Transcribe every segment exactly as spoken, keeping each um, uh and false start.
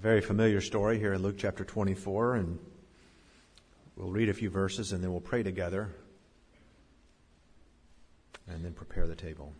very familiar story here in Luke chapter twenty-four, and we'll read a few verses and then we'll pray together and then prepare the table.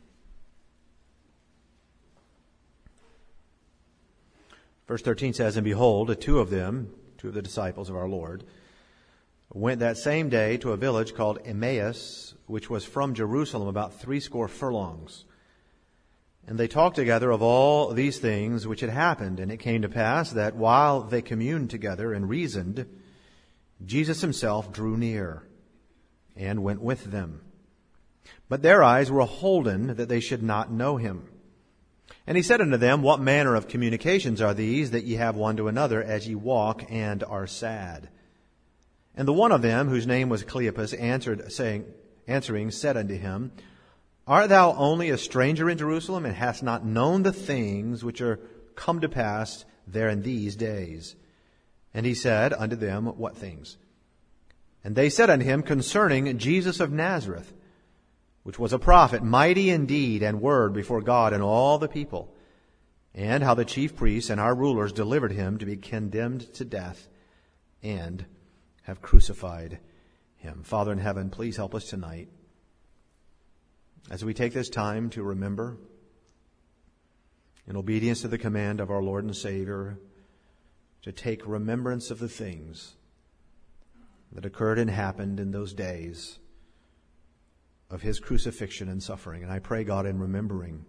Verse thirteen says, "And behold, two of them, two of the disciples of our Lord, went that same day to a village called Emmaus, which was from Jerusalem about threescore furlongs. And they talked together of all these things which had happened. And it came to pass that while they communed together and reasoned, Jesus himself drew near and went with them. But their eyes were holden that they should not know him. And he said unto them, What manner of communications are these that ye have one to another as ye walk and are sad? And the one of them, whose name was Cleopas, answered, saying, answering, said unto him, Art thou only a stranger in Jerusalem, and hast not known the things which are come to pass there in these days? And he said unto them, What things? And they said unto him, Concerning Jesus of Nazareth, which was a prophet, mighty in deed and word before God and all the people, and how the chief priests and our rulers delivered him to be condemned to death, and have crucified him." Father in heaven, please help us tonight as we take this time to remember, in obedience to the command of our Lord and Savior, to take remembrance of the things that occurred and happened in those days of his crucifixion and suffering. And I pray, God, in remembering,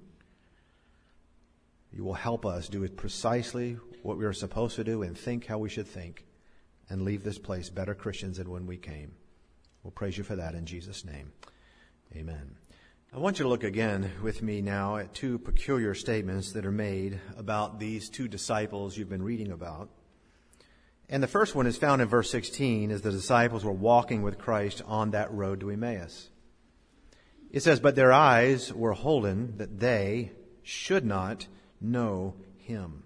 you will help us do it precisely what we are supposed to do and think how we should think, and leave this place better Christians than when we came. We'll praise you for that in Jesus' name. Amen. I want you to look again with me now at two peculiar statements that are made about these two disciples you've been reading about. And the first one is found in verse sixteen, as the disciples were walking with Christ on that road to Emmaus. It says, "But their eyes were holden that they should not know him."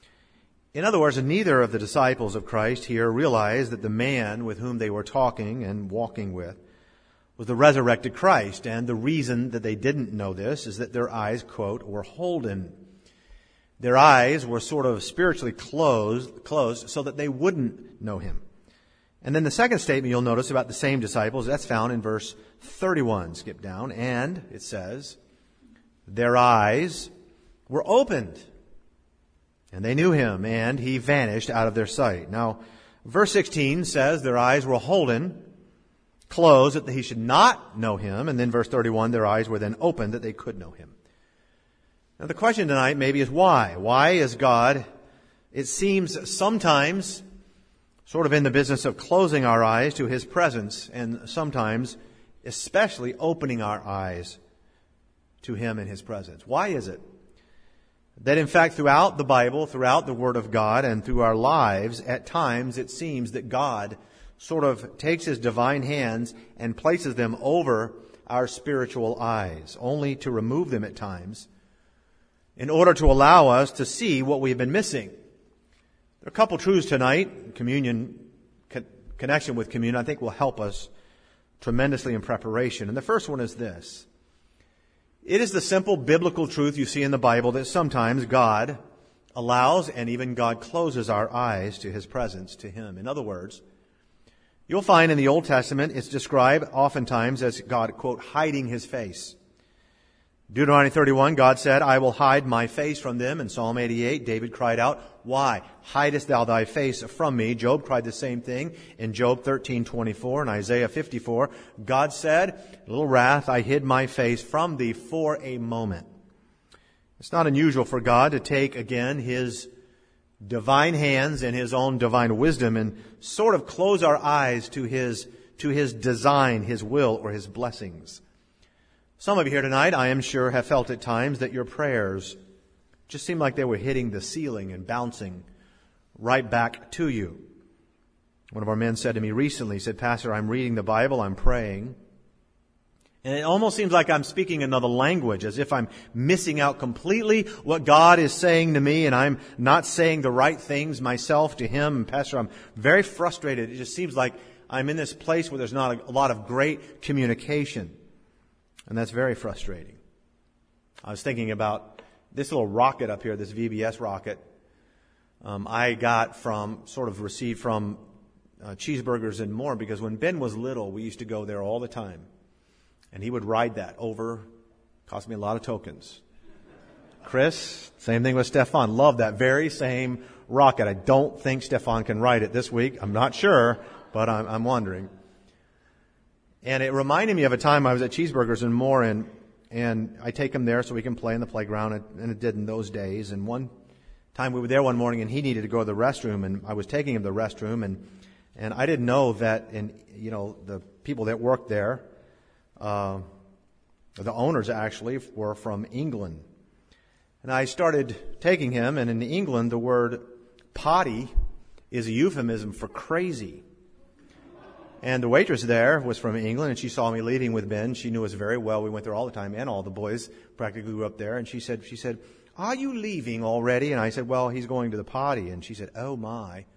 In other words, neither of the disciples of Christ here realized that the man with whom they were talking and walking with was the resurrected Christ. And the reason that they didn't know this is that their eyes, quote, were holden. Their eyes were sort of spiritually closed, closed so that they wouldn't know him. And then the second statement you'll notice about the same disciples, that's found in verse thirty-one. Skip down. And it says, their eyes were opened, and they knew him, and he vanished out of their sight. Now, verse sixteen says their eyes were holden, closed, that he should not know him. And then verse thirty-one, their eyes were then opened that they could know him. Now, the question tonight maybe is why? Why is God, it seems sometimes, sort of in the business of closing our eyes to his presence, and sometimes especially opening our eyes to him and his presence? Why is it that, in fact, throughout the Bible, throughout the Word of God, and through our lives, at times it seems that God sort of takes his divine hands and places them over our spiritual eyes, only to remove them at times in order to allow us to see what we've been missing? There are a couple truths tonight. Communion, connection with communion, I think will help us tremendously in preparation. And the first one is this. It is the simple biblical truth you see in the Bible that sometimes God allows and even God closes our eyes to his presence, to him. In other words, you'll find in the Old Testament it's described oftentimes as God, quote, hiding his face. Deuteronomy thirty-one, God said, I will hide my face from them. In Psalm eighty-eight, David cried out, Why hidest thou thy face from me? Job cried the same thing in Job thirteen twenty-four. And Isaiah fifty-four, God said, a little wrath, I hid my face from thee for a moment. It's not unusual for God to take again his divine hands and his own divine wisdom and sort of close our eyes to his, to his design, his will, or his blessings. Some of you here tonight, I am sure, have felt at times that your prayers just seemed like they were hitting the ceiling and bouncing right back to you. One of our men said to me recently, he said, Pastor, I'm reading the Bible, I'm praying, and it almost seems like I'm speaking another language, as if I'm missing out completely what God is saying to me, and I'm not saying the right things myself to him. And Pastor, I'm very frustrated. It just seems like I'm in this place where there's not a lot of great communication. And that's very frustrating. I was thinking about this little rocket up here, this V B S rocket. um, I got from, sort of received from uh, Cheeseburgers and More, because when Ben was little, we used to go there all the time. And he would ride that over, cost me a lot of tokens. Chris, same thing with Stefan. Love that very same rocket. I don't think Stefan can ride it this week. I'm not sure, but I'm, I'm wondering. And it reminded me of a time I was at Cheeseburgers and More, and and I take him there so we can play in the playground, and, and it did in those days. And one time we were there one morning, and he needed to go to the restroom, and I was taking him to the restroom, and and I didn't know that, in you know, the people that worked there, uh, the owners actually were from England. And I started taking him, and in England, the word potty is a euphemism for crazy. And the waitress there was from England, and she saw me leaving with Ben. She knew us very well. We went there all the time, and all the boys practically grew up there. And she said, she said, "Are you leaving already?" And I said, "Well, he's going to the potty." And she said, "Oh my.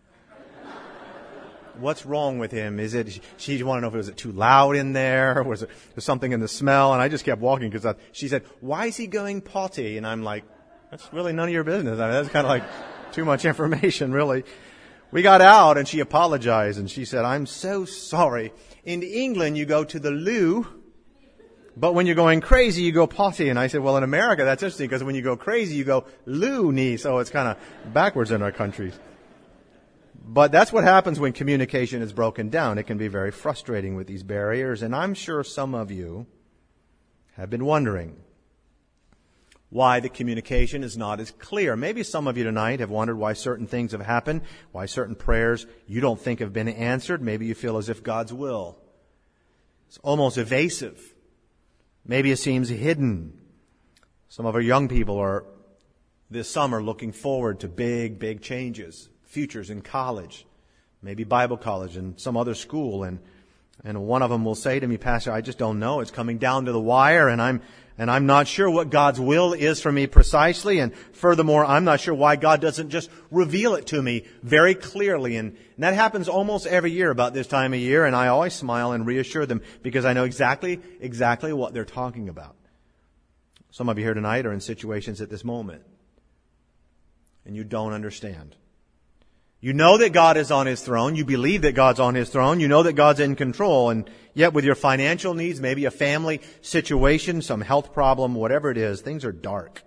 What's wrong with him? Is it?" She wanted to know if it was it too loud in there, or was it was something in the smell? And I just kept walking because she said, "Why is he going potty?" And I'm like, "That's really none of your business." I mean, that's kind of like too much information, really. We got out, and she apologized, and she said, "I'm so sorry. In England, you go to the loo, but when you're going crazy, you go potty." And I said, "Well, in America, that's interesting, because when you go crazy, you go loony." So it's kind of backwards in our countries. But that's what happens when communication is broken down. It can be very frustrating with these barriers, and I'm sure some of you have been wondering why the communication is not as clear. Maybe some of you tonight have wondered why certain things have happened, why certain prayers you don't think have been answered. Maybe you feel as if God's will is almost evasive. Maybe it seems hidden. Some of our young people are this summer looking forward to big, big changes, futures in college, maybe Bible college and some other school. And, and one of them will say to me, "Pastor, I just don't know. It's coming down to the wire, and I'm And I'm not sure what God's will is for me precisely. And furthermore, I'm not sure why God doesn't just reveal it to me very clearly." And, and that happens almost every year about this time of year. And I always smile and reassure them, because I know exactly, exactly what they're talking about. Some of you here tonight are in situations at this moment, and you don't understand. You know that God is on His throne. You believe that God's on His throne. You know that God's in control. And yet with your financial needs, maybe a family situation, some health problem, whatever it is, things are dark.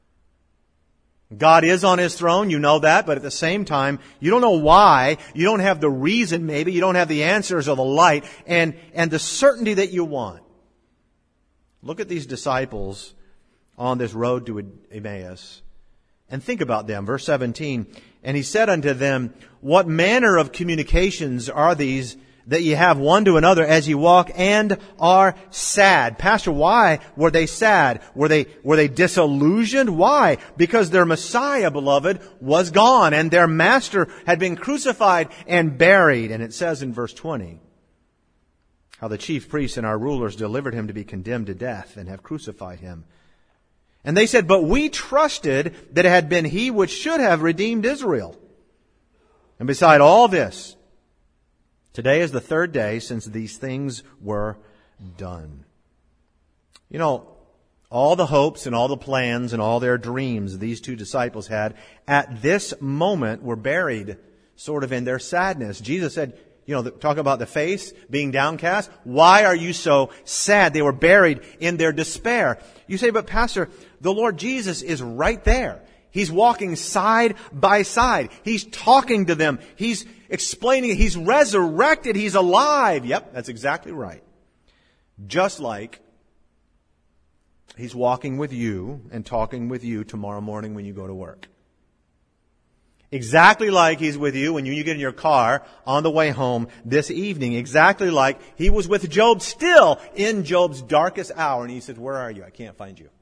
God is on His throne. You know that. But at the same time, you don't know why. You don't have the reason, maybe. You don't have the answers or the light and, and the certainty that you want. Look at these disciples on this road to Emmaus and think about them. Verse seventeen. "And He said unto them, What manner of communications are these that ye have one to another as ye walk, and are sad?" Pastor, why were they sad? Were they, were they disillusioned? Why? Because their Messiah, beloved, was gone, and their Master had been crucified and buried. And it says in verse twenty, how the chief priests and our rulers delivered Him to be condemned to death, and have crucified Him. And they said, "But we trusted that it had been He which should have redeemed Israel. And beside all this, today is the third day since these things were done." You know, all the hopes and all the plans and all their dreams these two disciples had at this moment were buried sort of in their sadness. Jesus said, you know, talk about the face being downcast. Why are you so sad? They were buried in their despair. You say, "But Pastor, the Lord Jesus is right there. He's walking side by side. He's talking to them. He's explaining. He's resurrected. He's alive." Yep, that's exactly right. Just like He's walking with you and talking with you tomorrow morning when you go to work. Exactly like He's with you when you get in your car on the way home this evening. Exactly like He was with Job still in Job's darkest hour. And He said, "Where are you? I can't find you."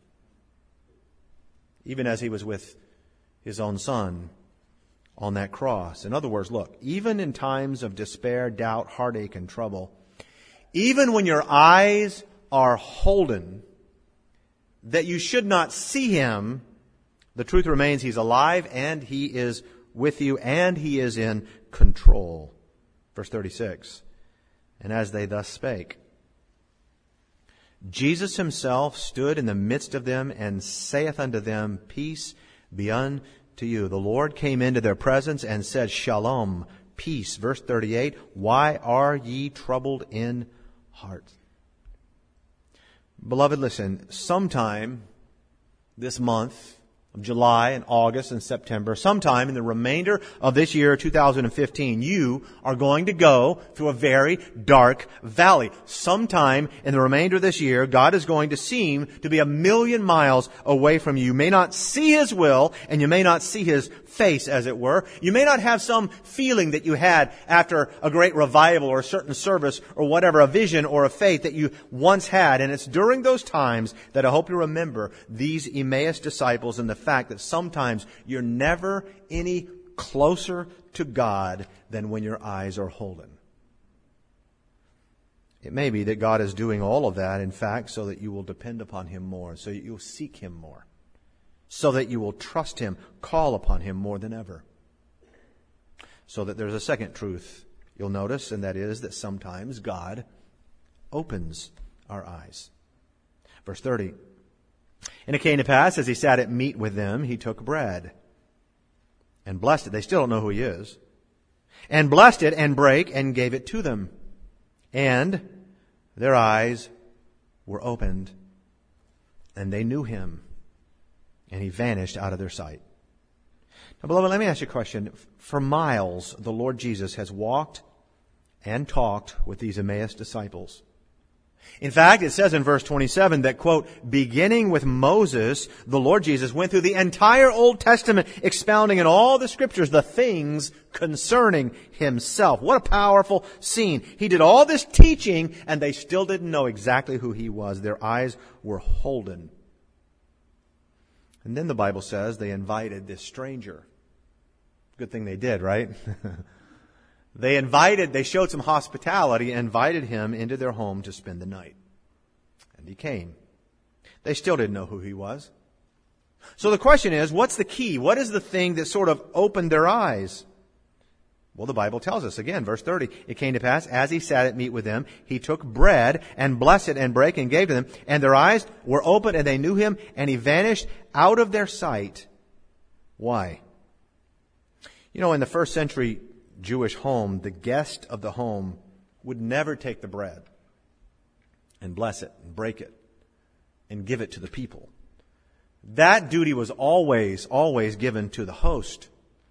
Even as He was with His own Son on that cross. In other words, look, even in times of despair, doubt, heartache, and trouble, even when your eyes are holden that you should not see Him, the truth remains He's alive, and He is with you, and He is in control. Verse thirty-six, "And as they thus spake, Jesus Himself stood in the midst of them, and saith unto them, Peace be unto to you. The Lord came into their presence and said, Shalom, peace. Verse thirty-eight, why are ye troubled in heart? Beloved, listen, sometime this month of July and August and September, sometime in the remainder of this year, two thousand fifteen, you are going to go through a very dark valley. Sometime in the remainder of this year, God is going to seem to be a million miles away from you. You may not see His will, and you may not see His face, as it were. You may not have some feeling that you had after a great revival or a certain service or whatever, a vision or a faith that you once had. And it's during those times that I hope you remember these Emmaus disciples and the fact that sometimes you're never any closer to God than when your eyes are holden. It may be that God is doing all of that, in fact, so that you will depend upon Him more, so that you'll seek Him more, so that you will trust Him, call upon Him more than ever. So that there's a second truth you'll notice, and that is that sometimes God opens our eyes. Verse thirty. And it came to pass, as He sat at meat with them, He took bread and blessed it. They still don't know who He is. And blessed it and brake and gave it to them. And their eyes were opened, and they knew Him. And He vanished out of their sight. Now, beloved, let me ask you a question. For miles, the Lord Jesus has walked and talked with these Emmaus disciples. In fact, it says in verse twenty-seven that, quote, beginning with Moses, the Lord Jesus went through the entire Old Testament, expounding in all the Scriptures the things concerning Himself. What a powerful scene. He did all this teaching, and they still didn't know exactly who He was. Their eyes were holden. And then the Bible says they invited this stranger. Good thing they did, right? They invited, they showed some hospitality and invited Him into their home to spend the night. And He came. They still didn't know who He was. So the question is, what's the key? What is the thing that sort of opened their eyes? Well, the Bible tells us again, verse thirty, it came to pass, as He sat at meat with them, He took bread and blessed it and brake and gave to them, and their eyes were opened and they knew Him, and He vanished out of their sight. Why? You know, in the first century Jewish home, the guest of the home would never take the bread and bless it and break it and give it to the people. That duty was always, always given to the host.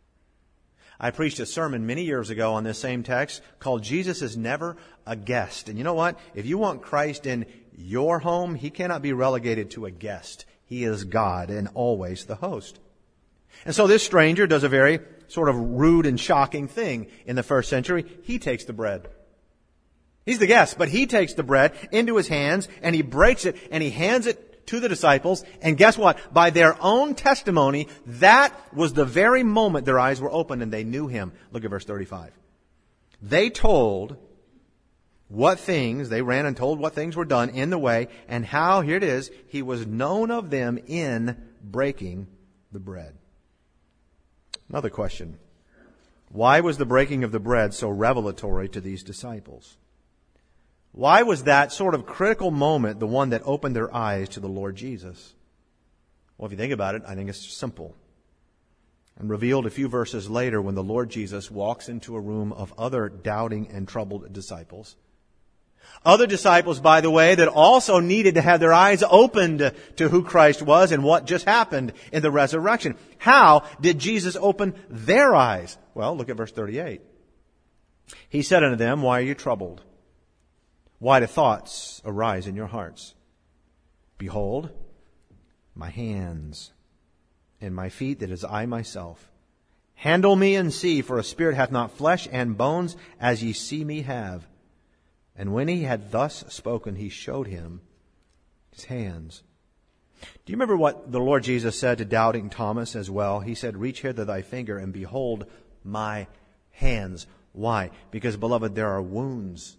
I preached a sermon many years ago on this same text called Jesus is Never a Guest. And you know what? If you want Christ in your home, He cannot be relegated to a guest. He is God and always the host. And so this stranger does a very sort of rude and shocking thing in the first century. He takes the bread. He's the guest, but He takes the bread into His hands and He breaks it and He hands it to the disciples. And guess what? By their own testimony, that was the very moment their eyes were opened and they knew Him. Look at verse thirty-five. They told what things, they ran and told what things were done in the way and how, here it is, He was known of them in breaking the bread. Another question. Why was the breaking of the bread so revelatory to these disciples? Why was that sort of critical moment the one that opened their eyes to the Lord Jesus? Well, if you think about it, I think it's simple. And revealed a few verses later when the Lord Jesus walks into a room of other doubting and troubled disciples. Other disciples, by the way, that also needed to have their eyes opened to who Christ was and what just happened in the resurrection. How did Jesus open their eyes? Well, look at verse thirty-eight. He said unto them, why are you troubled? Why do thoughts arise in your hearts? Behold, my hands and my feet, that is I myself. Handle me and see, for a spirit hath not flesh and bones, as ye see me have. And when He had thus spoken, He showed him His hands. Do you remember what the Lord Jesus said to doubting Thomas as well? He said, reach hither thy finger and behold my hands. Why? Because, beloved, there are wounds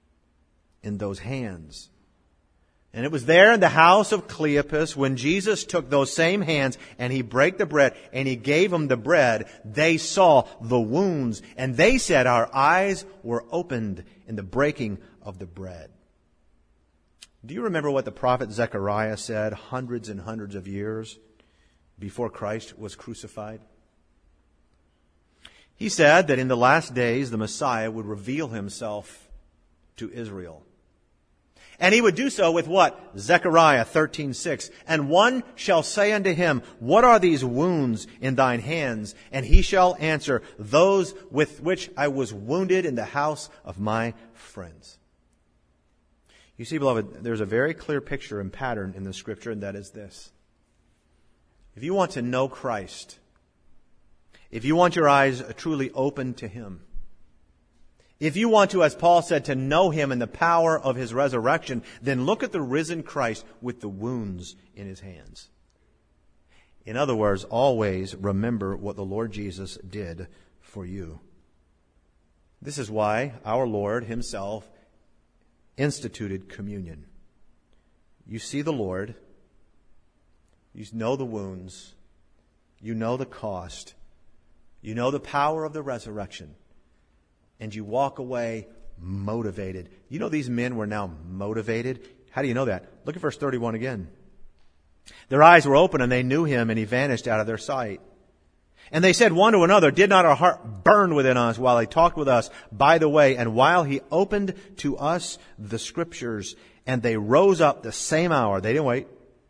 in those hands. And it was there in the house of Cleopas when Jesus took those same hands and He brake the bread and He gave them the bread. They saw the wounds and they said our eyes were opened in the breaking of the bread. Do you remember what the prophet Zechariah said hundreds and hundreds of years before Christ was crucified? He said that in the last days the Messiah would reveal himself to Israel. And he would do so with what? Zechariah thirteen six. And one shall say unto him, what are these wounds in thine hands? And he shall answer, those with which I was wounded in the house of my friends. You see, beloved, there's a very clear picture and pattern in the Scripture, and that is this. If you want to know Christ, if you want your eyes truly open to Him, if you want to, as Paul said, to know Him and the power of His resurrection, then look at the risen Christ with the wounds in His hands. In other words, always remember what the Lord Jesus did for you. This is why our Lord Himself instituted communion. You see the Lord, you know the wounds, you know the cost, you know the power of the resurrection, and you walk away motivated. You know these men were now motivated. How do you know that? Look at verse thirty-one again. Their eyes were open and they knew Him, and He vanished out of their sight. And they said one to another, did not our heart burn within us while He talked with us by the way, and while He opened to us the Scriptures? And they rose up the same hour, they didn't wait,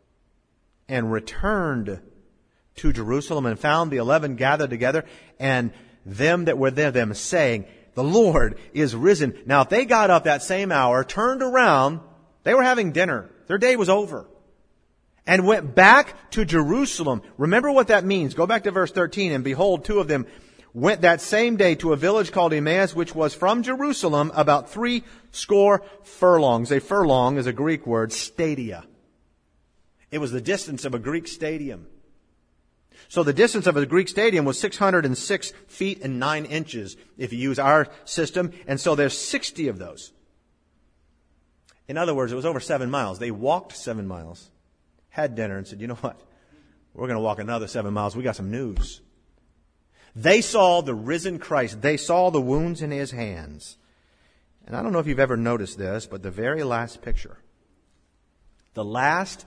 and returned to Jerusalem, and found the eleven gathered together, and them that were there, them saying, the Lord is risen. Now, if they got up that same hour, turned around, they were having dinner. Their day was over. And went back to Jerusalem. Remember what that means. Go back to verse thirteen. And behold, two of them went that same day to a village called Emmaus, which was from Jerusalem about three score furlongs. A furlong is a Greek word, stadia. It was the distance of a Greek stadium. So the distance of a Greek stadium was six hundred six feet and nine inches if you use our system. And so there's sixty of those. In other words, it was over seven miles. They walked seven miles. Had dinner and said, you know what? We're going to walk another seven miles. We got some news. They saw the risen Christ. They saw the wounds in His hands. And I don't know if you've ever noticed this, but the very last picture, the last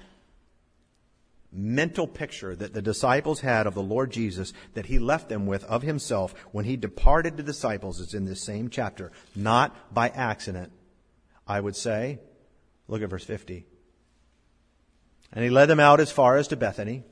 mental picture that the disciples had of the Lord Jesus, that He left them with of Himself when He departed the disciples, is in this same chapter. Not by accident, I would say. Look at verse fifty. And He led them out as far as to Bethany.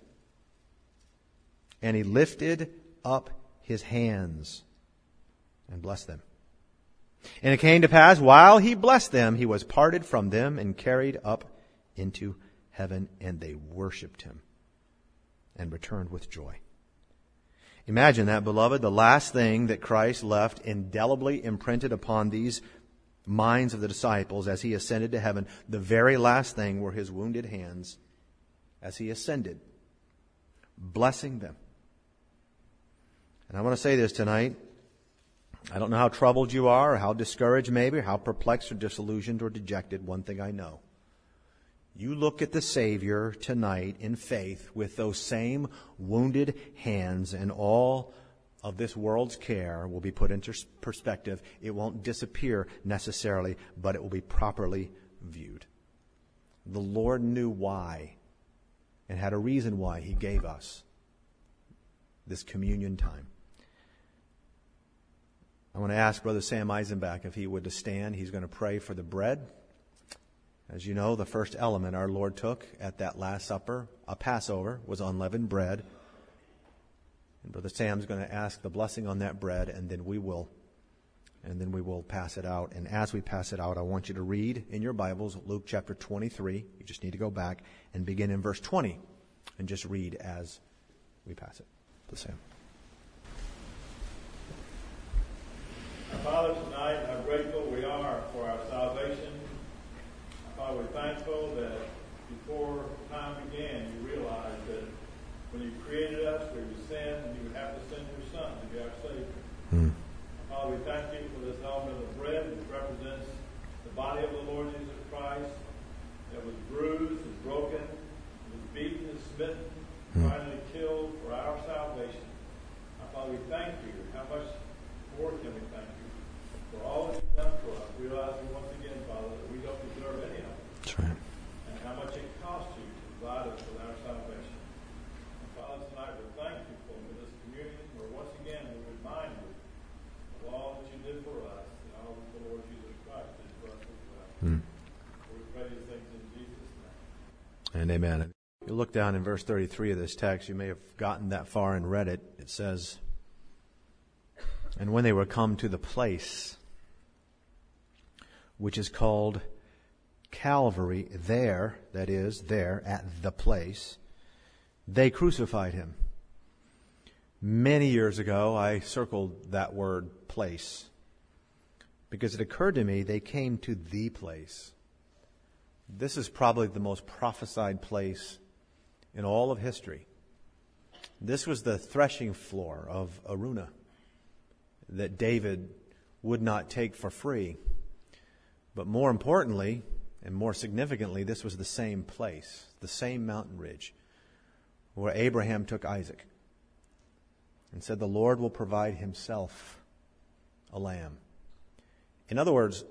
And He lifted up His hands and blessed them. And it came to pass, while He blessed them, He was parted from them and carried up into heaven. And they worshipped Him and returned with joy. Imagine that, beloved. The last thing that Christ left indelibly imprinted upon these minds of the disciples as He ascended to heaven, the very last thing were His wounded hands as He ascended, blessing them. And I want to say this tonight. I don't know how troubled you are, or how discouraged maybe, or how perplexed or disillusioned or dejected. One thing I know. You look at the Savior tonight in faith with those same wounded hands, and all of this world's care will be put into perspective. It won't disappear necessarily, but it will be properly viewed. The Lord knew why, and had a reason why He gave us this communion time. I want to ask Brother Sam Eisenbach if he would to stand. He's going to pray for the bread. As you know, the first element our Lord took at that Last Supper, a Passover, was unleavened bread. And Brother Sam's going to ask the blessing on that bread, and then we will, and then we will pass it out. And as we pass it out, I want you to read in your Bibles Luke chapter twenty-three. You just need to go back and begin in verse twenty, and just read as we pass it. Brother Sam. Our Father, tonight, how grateful we are for our salvation. Father, we're thankful that before time began, you realized that when you created us, we would sin, and you would have to send your Son to be our Savior. Mm. Father, we thank you for this element of bread, which represents the body of the Lord Jesus Christ, that was bruised and broken, was beaten and smitten, mm. finally killed for our salvation. Our Father, we thank you. How much more can we thank you for all that you've done for us, realizing once again, Father, that we don't deserve any of it. That's right. And how much it cost you to provide us with our salvation. And Father, tonight we're thankful for this communion where once again we remind you and amen. You look down in verse thirty-three of this text, you may have gotten that far and read it. It says, and when they were come to the place which is called Calvary, there, that is, there, at the place, they crucified him. Many years ago, I circled that word place because it occurred to me they came to the place. This is probably the most prophesied place in all of history. This was the threshing floor of Araunah that David would not take for free. But more importantly, and more significantly, this was the same place, the same mountain ridge where Abraham took Isaac and said, the Lord will provide himself a lamb. In other words,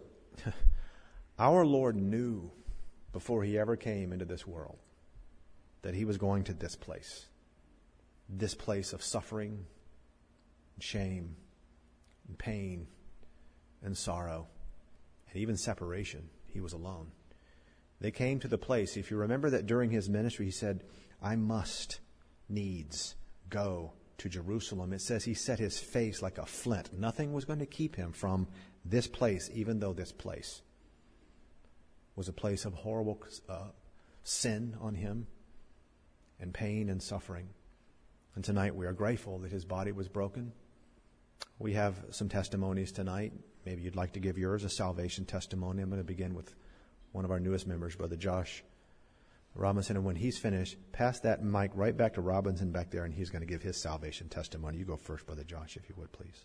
our Lord knew before he ever came into this world that he was going to this place, this place of suffering, and shame, and pain, and sorrow, and even separation. He was alone. They came to the place. If you remember that during his ministry, he said, I must needs go to Jerusalem. It says he set his face like a flint. Nothing was going to keep him from this place, even though this place was a place of horrible uh, sin on him and pain and suffering. And tonight we are grateful that his body was broken. We have some testimonies tonight. Maybe you'd like to give yours, a salvation testimony. I'm going to begin with one of our newest members, Brother Josh Robinson. And when he's finished, pass that mic right back to Robinson back there, and he's going to give his salvation testimony. You go first, Brother Josh, if you would, please.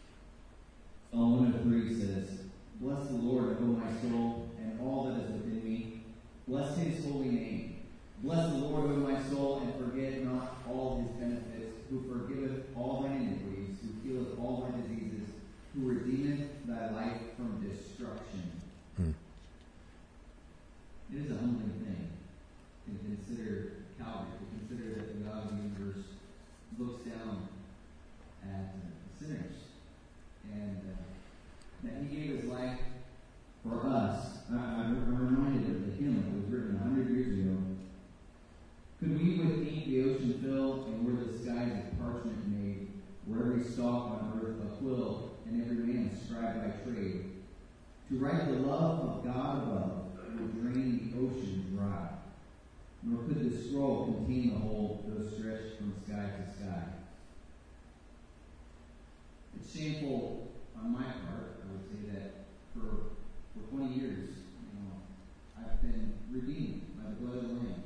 Psalm one oh three says, bless the Lord, O my soul, and all that is within me. Bless his holy name. Bless the Lord, O my soul, and forget not all his benefits, who forgiveth all thine iniquities, who healeth all thy diseases, who redeemeth thy life from destruction. Hmm. It is a humbling thing to consider Calvary, to consider that the God of the universe looks down at uh, sinners, and uh, that he gave his life for us. I, I'm reminded of the hymn that was written a hundred years ago. Could we with ink the ocean fill, and where the skies of parchment made, where every stalk on earth a quill, and every man a scribe by trade, to write the love of God above would drain the ocean dry, nor could the scroll contain the whole, though stretched from sky to sky. It's shameful on my part, I would say, that for for twenty years, you know, I've been redeemed by the blood of the Lamb.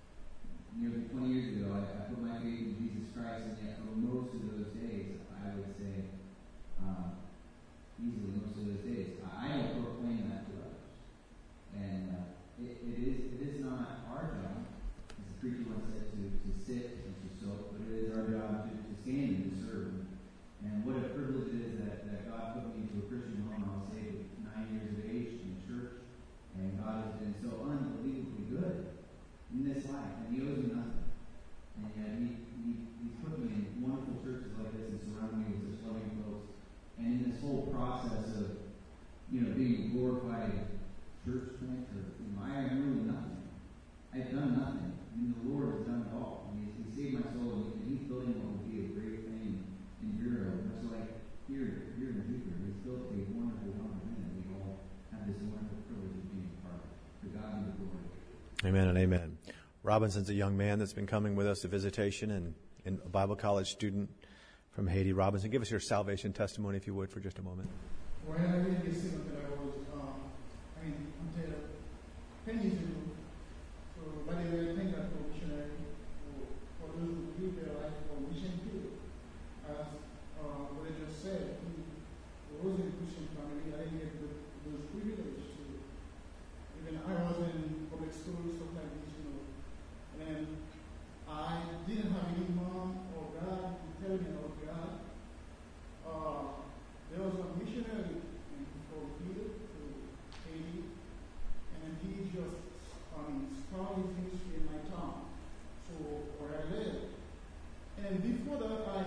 Nearly twenty years ago, I, I put my faith in Jesus Christ, and yet for most of those days, I would say, uh, easily most of those days, I don't proclaim that to others. And uh, it, it is it is not our job, as the preacher once said, to, to sit and to soak, but it is our job to, to stand and to serve. And what a privilege it is that, that God put me into a Christian home. I was saved at nine years of age in church, and God has been so unbelievably good in this life, and he owes me nothing. And yet he, he, he's put me in wonderful churches like this and surrounded me with such loving folks. And in this whole process of, you know, being a glorified church planter, you know, I have really nothing. I've done nothing. I mean, the Lord has done it all. I mean, he saved my soul, and he's building what will be a great thing in Europe. Much like here, here in Jupiter, he's built a wonderful, wonderful thing that we all have this wonderful privilege of being a part of. To God be the glory. Amen and amen. Robinson's a young man that's been coming with us to visitation, and, and a Bible college student from Haiti. Robinson, give us your salvation testimony, if you would, for just a moment. When I really get sick until I was, um, I mean, until ten years ago, so by the way, I think that for missionary, for, for those who give their life for mission too, as uh, what I just said, he was in a Christian family, I didn't get the, those privileges to, even I was in public school, stuff like this, you know, and I didn't have any mom or dad to tell me about God. Uh, there was a missionary from here to Haiti, and he just um, started his ministry in my town, so where I live. And before that, I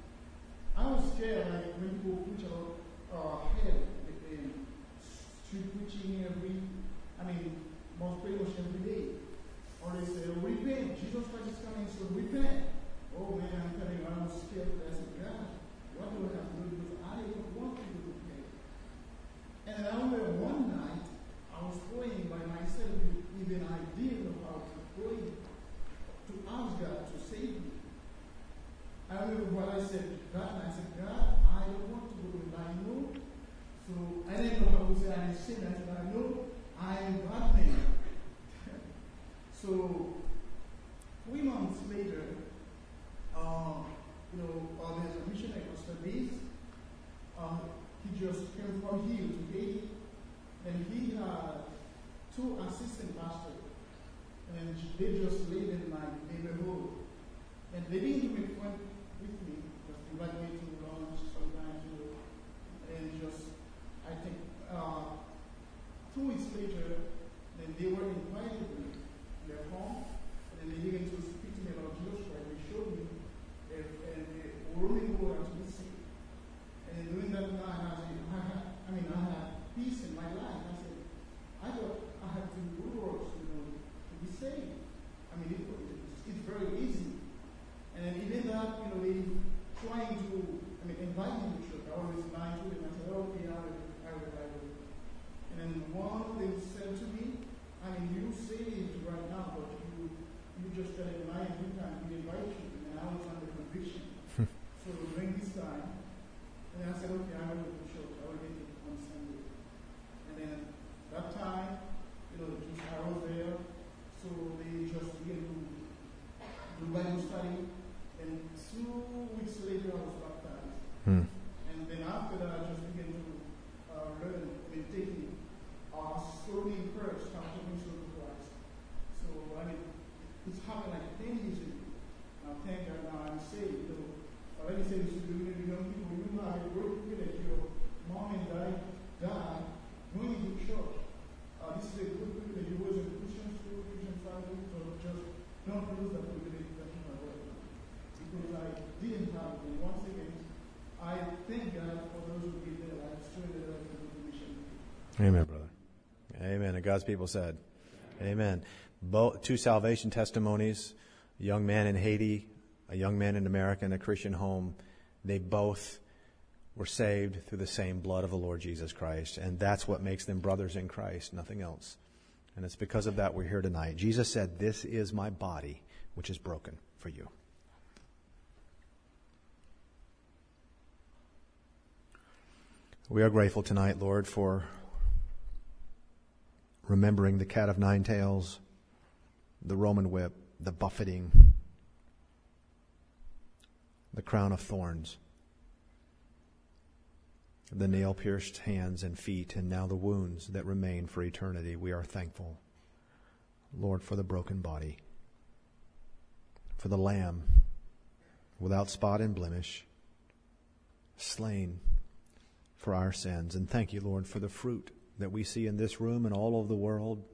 I was scared, like when people preach about uh, hell, street preaching every, I mean, most pretty much every day. Or they say, oh, repent. Jesus Christ is coming, so repent. Oh man, I'm telling you, I was scared. I said, God, what do I have to do? Because I don't want to do it. And I remember one night, I was praying by myself with an idea of how to pray, to ask God to save me. I remember what I said to God, and I said, God, I don't want to do it. I know. So I didn't know how to say I sin. I said, I know I am God man. So three months later, uh, you know, uh, there's a missionary pastor Bates. Uh, he just came from here to Haiti, and he had two assistant pastors, and they just lived in my neighborhood. And they didn't make fun with me, just invite me to lunch sometimes, you know, and just, I think, uh, two weeks later, then they were invited me to their home, and then they began to speak to me about Jesus Christ. They showed me, if, and they were rolling over to the sea. And during that time, I said, I, had, I mean, I had peace in my life. I said, I thought I had to do works, you know, to be saved. I mean, it, it's, it's very easy. And even that, you know, they trying to, I mean, invite me to church. I always lie to them. I said, okay, I will, I will, I will. And then one of them said to me, I mean, you saved right now, but you, you just got in line every time we invite you. And I was under conviction. So during this time, and I said, okay, I will go to church. I will get it on Sunday. And then that time, you know, just I was there. So they just began to do Bible study. And two weeks later, I was baptized. Hmm. And then after that, I just began to uh, learn meditating, uh, slowly encouraged, start to to Christ. So, I mean, it's happened like ten years ago. Now, thank God now I'm saved. You know, I already said this to the young people. You know, I great privilege. Your mom and dad died going to church. Uh, this is a good privilege. It was a Christian school, Christian family, so just don't lose that privilege that you have right now. Because I didn't have it. And once again, I thank God for those who gave their lives, showing their lives to the mission. Amen, brother. Amen. And God's people said, amen. Both, two salvation testimonies, a young man in Haiti, a young man in America in a Christian home. They both were saved through the same blood of the Lord Jesus Christ. And that's what makes them brothers in Christ, nothing else. And it's because of that we're here tonight. Jesus said, this is my body, which is broken for you. We are grateful tonight, Lord, for remembering the cat of nine tails, the Roman whip, the buffeting, the crown of thorns, the nail-pierced hands and feet, and now the wounds that remain for eternity. We are thankful, Lord, for the broken body, for the Lamb without spot and blemish, slain for our sins. And thank you, Lord, for the fruit that we see in this room and all over the world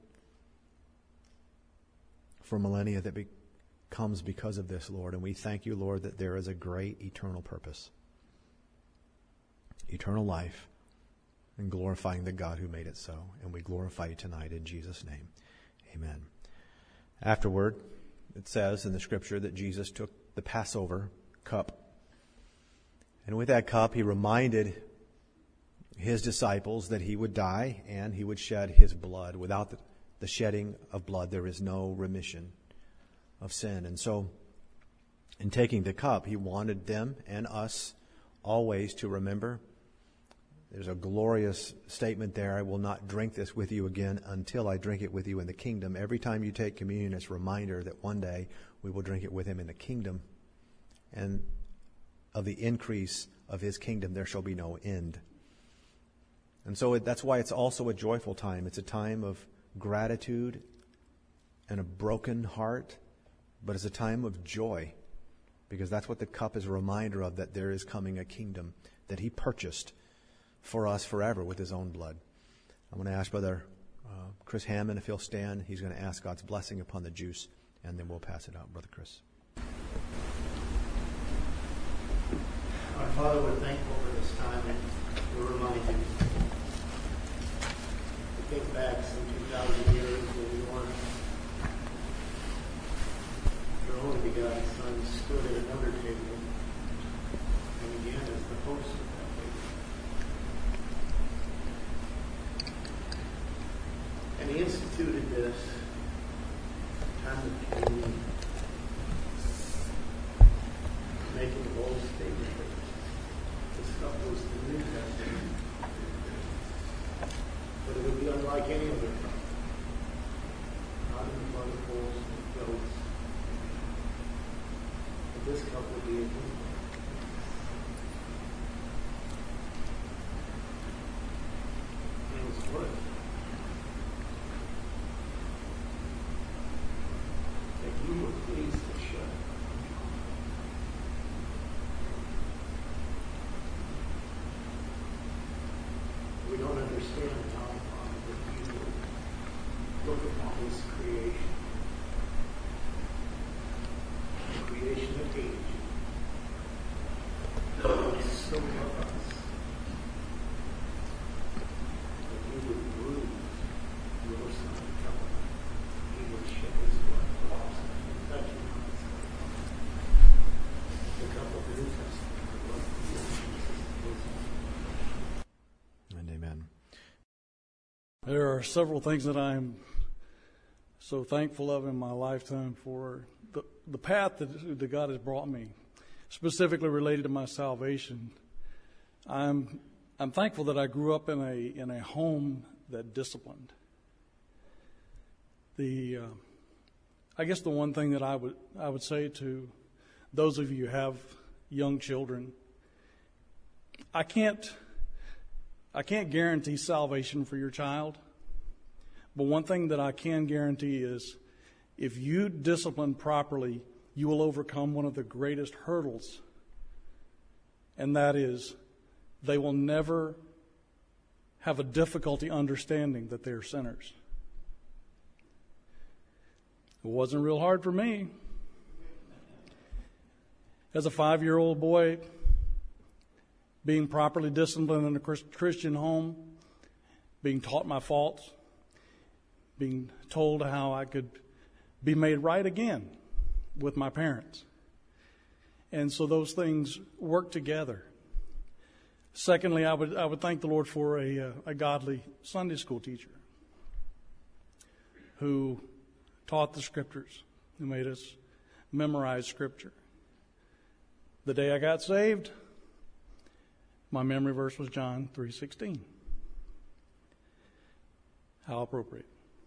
for millennia that be- comes because of this, Lord. And we thank you, Lord, that there is a great eternal purpose, eternal life, and glorifying the God who made it so. And we glorify you tonight in Jesus' name. Amen. Afterward, it says in the scripture that Jesus took the Passover cup. And with that cup, he reminded his disciples that he would die and he would shed his blood. Without the, the shedding of blood, there is no remission of sin. And so, in taking the cup, he wanted them and us always to remember. There's a glorious statement there. I will not drink this with you again until I drink it with you in the kingdom. Every time you take communion, it's a reminder that one day we will drink it with him in the kingdom. And of the increase of his kingdom, there shall be no end. And so it, that's why it's also a joyful time. It's a time of gratitude and a broken heart, but it's a time of joy, because that's what the cup is a reminder of, that there is coming a kingdom that he purchased for us forever with his own blood. I'm going to ask Brother uh, Chris Hammond if he'll stand. He's going to ask God's blessing upon the juice, and then we'll pass it out. Brother Chris. Our Father, we're thankful for this time, and we're reminded to think back some two thousand years when we weren't stood at another table, and again as the host of that table. And he instituted this time of communion, making a bold statement that this stuff was the New Testament, but it would be unlike any other cup, not in the blood of bulls and goats. But this cup would be a new one. And it was blood. That you were pleased to shed. We don't understand how, Father, that you will look upon this creation. The creation that hated you. That so love us. That you would bruise your son and covenant. He would shed his blood for us and touch you on his heart. The cup of the New Testament, the blood of Jesus is And amen. There are several things that I'm so thankful of in my lifetime for the, the path that, that God has brought me, specifically related to my salvation. I'm I'm thankful that I grew up in a in a home that disciplined. The uh, I guess the one thing that I would I would say to those of you who have young children, I can't. I can't guarantee salvation for your child, but one thing that I can guarantee is if you discipline properly, you will overcome one of the greatest hurdles, and that is they will never have a difficulty understanding that they're sinners. It wasn't real hard for me. As a five-year-old boy, being properly disciplined in a Christian home, being taught my faults, being told how I could be made right again with my parents. And so those things work together. Secondly, I would I would thank the Lord for a, a godly Sunday school teacher who taught the scriptures, who made us memorize scripture. The day I got saved, my memory verse was John three sixteen. How appropriate.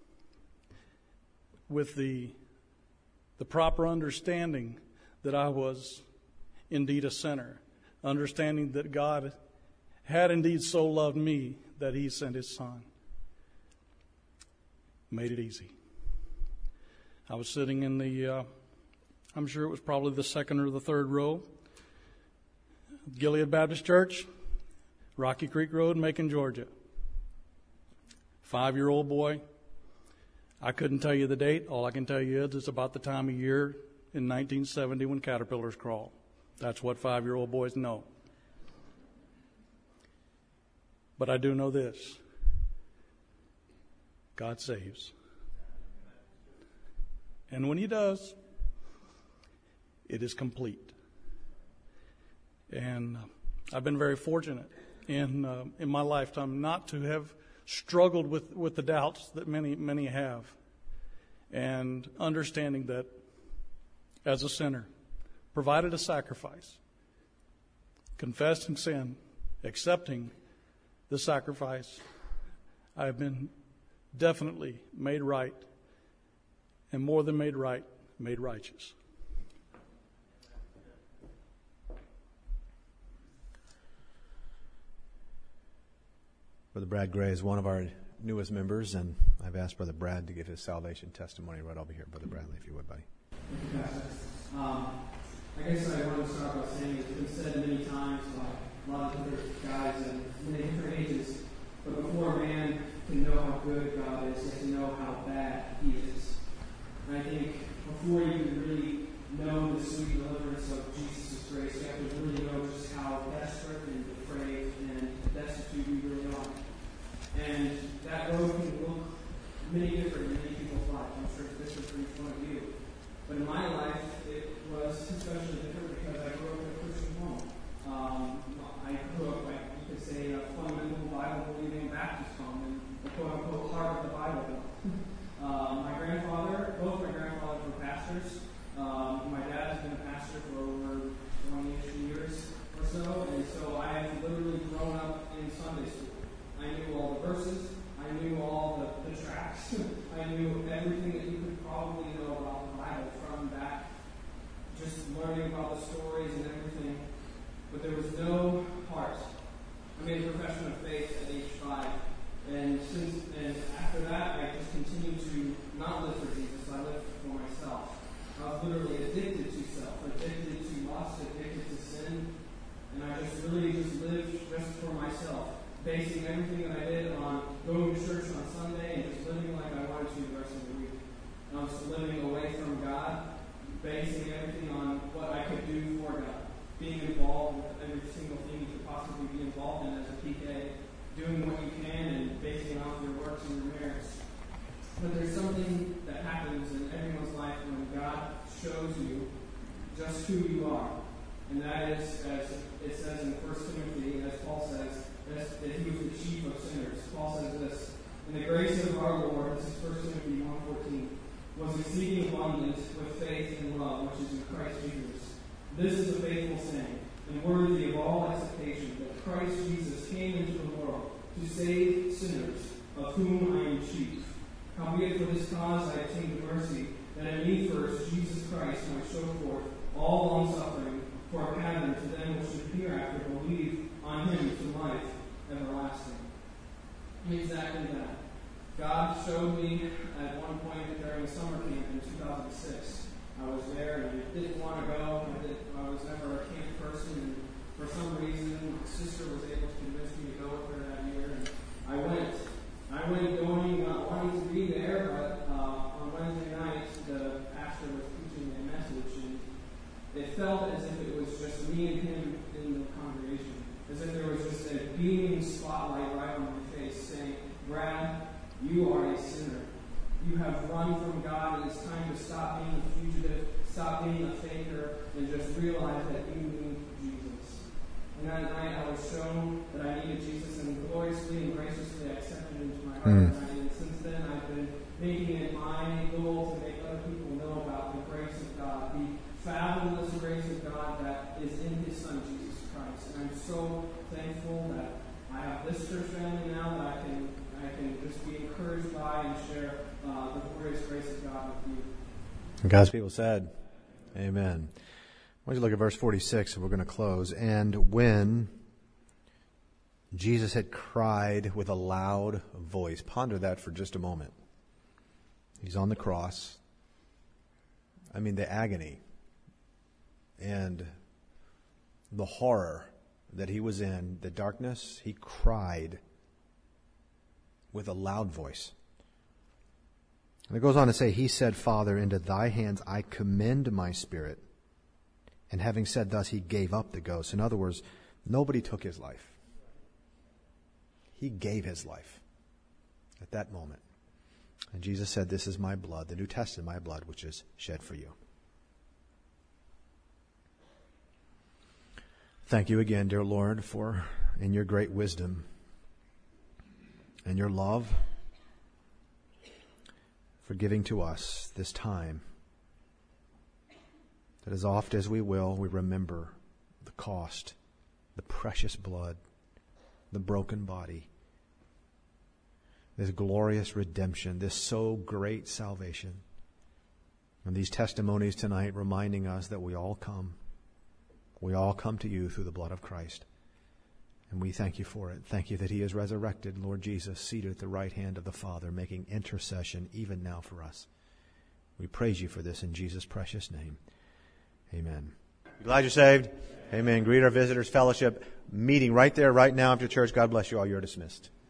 With the the proper understanding that I was indeed a sinner, understanding that God had indeed so loved me that He sent His Son. Made it easy. I was sitting in the, uh, I'm sure it was probably the second or the third row, Gilead Baptist Church, Rocky Creek Road, Macon, Georgia. Five-year-old boy. I couldn't tell you the date. All I can tell you is it's about the time of year in nineteen seventy when caterpillars crawl. That's what five-year-old boys know. But I do know this. God saves. And when He does, it is complete. And I've been very fortunate in uh, in my lifetime not to have struggled with, with the doubts that many many have, and understanding that as a sinner, provided a sacrifice, confessing sin, accepting the sacrifice, I have been definitely made right, and more than made right, made righteous. Brother Brad Gray is one of our newest members, and I've asked Brother Brad to give his salvation testimony right over here. Brother Bradley, if you would, buddy. Thank you, Pastor. Um, I guess I want to start by saying it's been said many times by a lot of different guys at many different ages, but before a man can know how good God is, he has to know how bad He is. And I think before you can really know the sweet deliverance of Jesus' grace, you have to really know just how desperate and depraved and destitute we really are. And that road can look many different in many people's lives. I'm sure it's different for each one of you. But in my life, it was especially Sunday school. I knew all the verses. I knew all the, the tracks. I knew everything that you could probably know about the Bible from back, just learning about the stories and everything. But there was no heart. I made a profession of faith at age five. And since and after that, I just continued to not live for Jesus. I lived for myself. I was literally addicted to self, addicted to lust, addicted to sin. And I just really just lived just for myself, basing everything that I did on going to church on Sunday and just living like I wanted to the rest of the week. And I was living away from God, basing everything on what I could do for God, being involved with every single thing you could possibly be involved in as a P K, doing what you can and basing off your works and your merits. But there's something that happens in everyone's life when God shows you just who you are. And that is, as it says in First Timothy, as Paul says, that he was the chief of sinners. Paul says this, "And the grace of our Lord," this is First Timothy one fourteen, "was exceeding abundant with faith and love, which is in Christ Jesus. This is a faithful saying, and worthy of all acceptation, that Christ Jesus came into the world to save sinners, of whom I am chief. Howbeit for this cause I obtained mercy, that in me first Jesus Christ might show forth all long-suffering, for a pattern to them which should hereafter believe on him to life everlasting." Exactly that. God showed me at one point during summer camp in two thousand six. I was there and I didn't want to go. I, did, I was never a camp person, and for some reason my sister was able to convince me to go with her that year, and I went. I went going, not wanting to be there, but uh, on Wednesday night the pastor was preaching a message, and it felt as if it was just me and him in the congregation, as if there was just a beaming spotlight right on my face saying, "Brad, you are a sinner. You have run from God, and it's time to stop being a fugitive, stop being a faker, and just realize that you need Jesus." And that night I was shown that I needed Jesus, and gloriously and graciously I accepted him into my heart. Mm. And, I, and since then I've been making it my goal to make other people know about the grace of God, the fathomless grace of God that is in his Son, Jesus Christ. And I'm so thankful that I have this church family now that I can I can just be encouraged by and share uh, the glorious grace of God with you. And God's people said, amen. I want you to look at verse forty-six, and we're going to close. "And when Jesus had cried with a loud voice," ponder that for just a moment. He's on the cross. I mean, the agony and the horror that he was in, the darkness, he cried with a loud voice. And it goes on to say, "He said, Father, into thy hands I commend my spirit." And having said thus, he gave up the ghost. In other words, nobody took his life. He gave his life at that moment. And Jesus said, "This is my blood, the New Testament, my blood, which is shed for you." Thank you again, dear Lord, for in your great wisdom and your love for giving to us this time, that as oft as we will, we remember the cost, the precious blood, the broken body, this glorious redemption, this so great salvation. And these testimonies tonight reminding us that we all come. We all come to you through the blood of Christ. And we thank you for it. Thank you that he is resurrected, Lord Jesus, seated at the right hand of the Father, making intercession even now for us. We praise you for this in Jesus' precious name. Amen. Glad you're saved. Amen. Greet our visitors fellowship meeting right there, right now after church. God bless you all. You're dismissed.